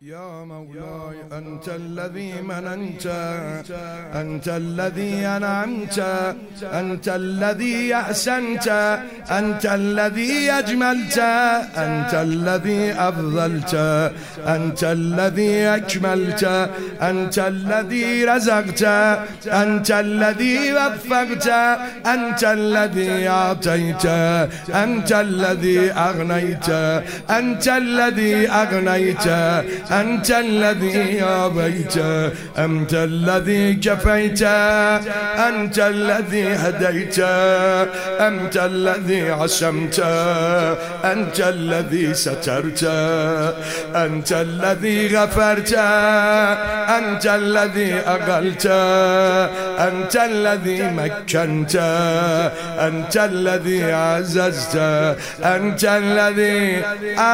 يا مولاي أنت الذي مننت، أنت الذي أنعمت، أنت الذي أحسنت، أنت الذي أجملت، أنت الذي أفضلت، أنت الذي أكملت، أنت الذي رزقت، أنت الذي وفقت، أنت الذي أعطيت، أنت الذي أغنيت، أنت الذي أغنيت، أنت الذي آبيت، أنت الذي كفيت، أنت الذي هديت، أنت الذي عصمت، أنت الذي سترت، أنت الذي غفرت، أنت الذي أقلت، أنت الذي مكنت، أنت الذي عززت، أنت الذي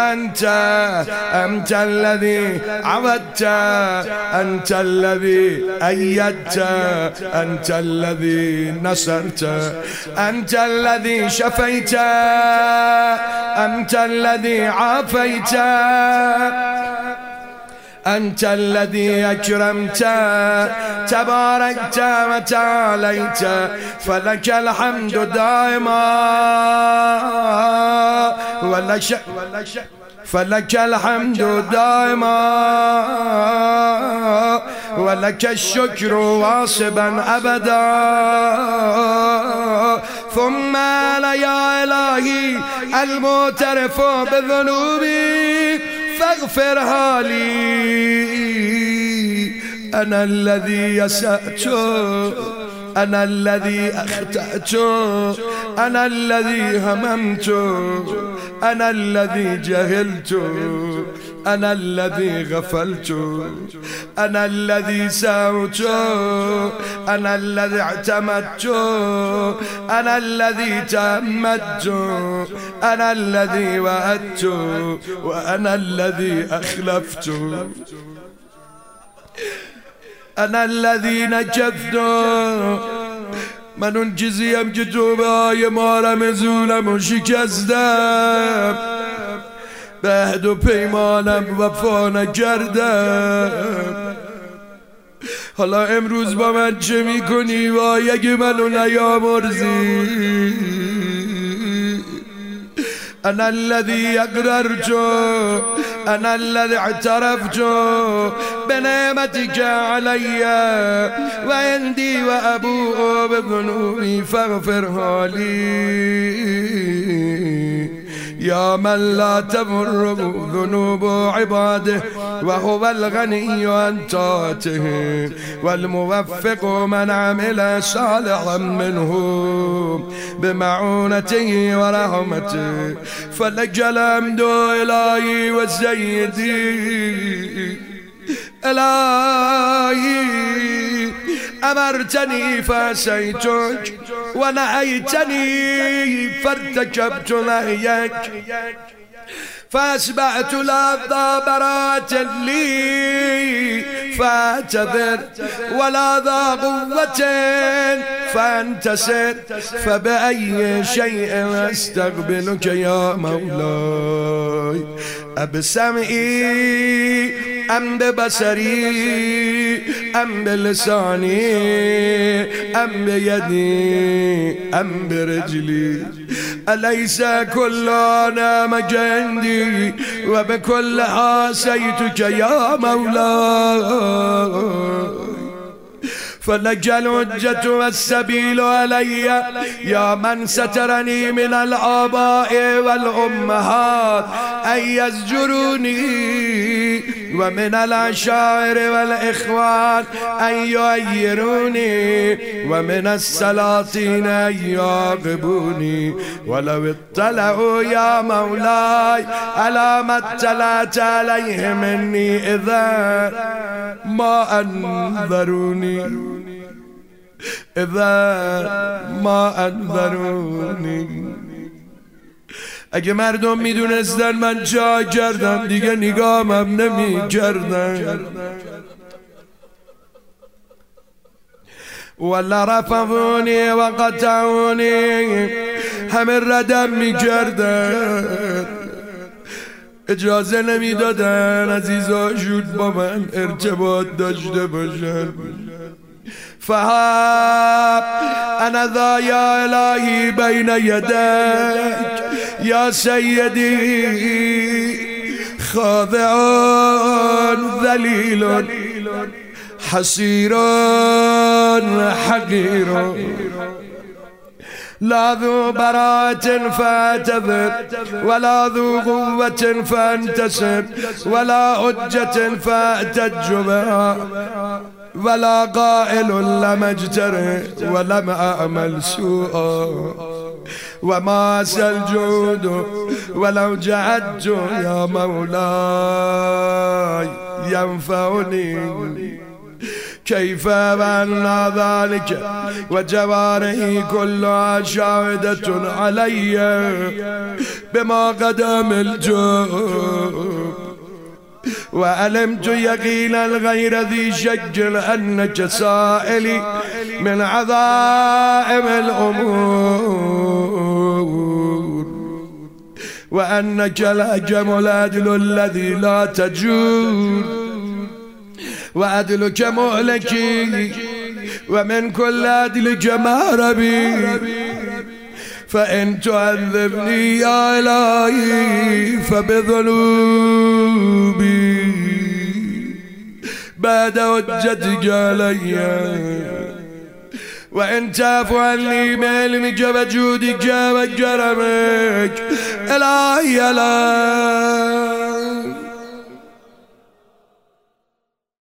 أنت الذي عودت، أنت الذي أيدت، أنت الذي نصرت، أنت الذي شفيت، أنت الذي عافيت، أنت الذي أكرمت، تباركت وتعاليت، فلك الحمد دائما ولا شك، فلك الحمد دائما ولك الشكر واصبا أبدا. ثم يا إلهي المعترف بذنوبي فاغفرها لي، أنا الذي أسأت، أنا الذي أخطأت، أنا الذي هممت، أنا الذي جهلت، أنا الذي غفلت، أنا الذي ساوت، أنا الذي اعتمدت، أنا الذي تأمدت، أنا الذي وعدت، وأنا الذي أخلفت، أنا الذي نجفت. من اون چیزیم که تو به های مارم زولم و شکستم، به عهد و پیمانم وفا نکردم. حالا امروز با من چه میکنی وای اگه منو نیامرزی؟ أنا الذي أقررت، أنا الذي اعترفت بنعمتك علي وعندي وأبوء بذنوبي فاغفرها لي، يا من لا تمر ذنوب عباده وهو الغني عن طاعته والموفق من عمل صالحا منهم بمعونته ورحمته. فلك الحمد إلهي وسيدي، إلهي أمرتني فعصيتك ونهيتني فارتكبت نهيك، فأصبحت لذا براءة لي فاعتذر، ولا ذا قوة فانتصر، فبأي شيء أستقبلك يا مولاي؟ أبسمعي أم ببصري أم بلساني أم بيدي أم برجلي؟ أليس كل نعمك عندي وبكل حاسيتك يا مولاي؟ فلك الحجة والسبيل علي يا من سترني من الآباء والأمهات أن يزجروني، ومن العشائر والإخوان أن يعيروني، ومن السلاطين أن يعاقبوني. ولو اطلعوا يا مولاي على ما اطلعت عليه مني إذا ما أنذروني، إذا ما أنذروني. اگه مردم میدونستن من چه کردم دیگه نگاهم نمی کردن، ولا رفضوني وقطعوني، همه ردم می کردن. اجازه نمیدادن عزیزاشون با من ارتباط داشته باشن. فها انا ذا یا الهی بین یدیک یا سیدی خاضع ذلیل حسیر حقیر لا ذو براءة فاعتذر ولا ذو قوة فانتصر ولا حجة فاحتج بها ولا قائل لم اجترئ ولم أعمل سوءا وما أسى الجود ولو جعدت يا مولاي ينفعني كيف وأن ذلك وجوارحي كلها شاهدة علي بما قدم الجود وعلمت يقينا غير ذي شك أنك سائلي من عظائم الأمور وأنك الحكم العدل الذي لا تجور وعدلك مهلكي ومن كل عدلك مهربي فإن تعذبني يا إلهي فبذنوبي بعد حجتك علي وإن تعفو عني بعلمك وجودك وكرمك إلهي لا